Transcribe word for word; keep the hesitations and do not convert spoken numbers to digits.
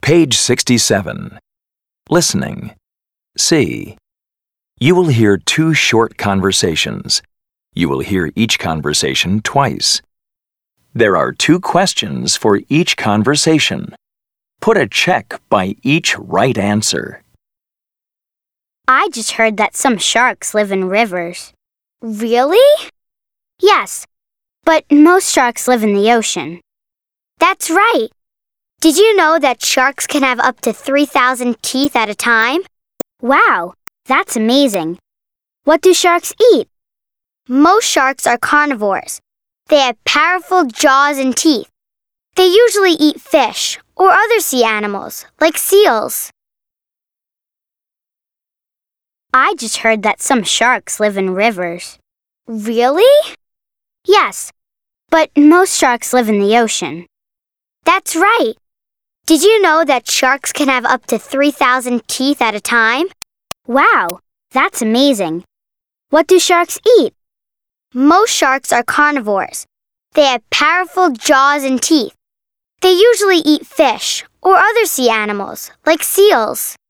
Page sixty-seven. Listening. C. You will hear two short conversations. You will hear each conversation twice. There are two questions for each conversation. Put a check by each right answer. I just heard that some sharks live in rivers. Really? Yes, but most sharks live in the ocean. That's right. Did you know that sharks can have up to three thousand teeth at a time? Wow, that's amazing. What do sharks eat? Most sharks are carnivores. They have powerful jaws and teeth. They usually eat fish or other sea animals, like seals. I just heard that some sharks live in rivers. Really? Yes, but most sharks live in the ocean. That's right. Did you know that sharks can have up to three thousand teeth at a time? Wow, that's amazing. What do sharks eat? Most sharks are carnivores. They have powerful jaws and teeth. They usually eat fish or other sea animals, like seals.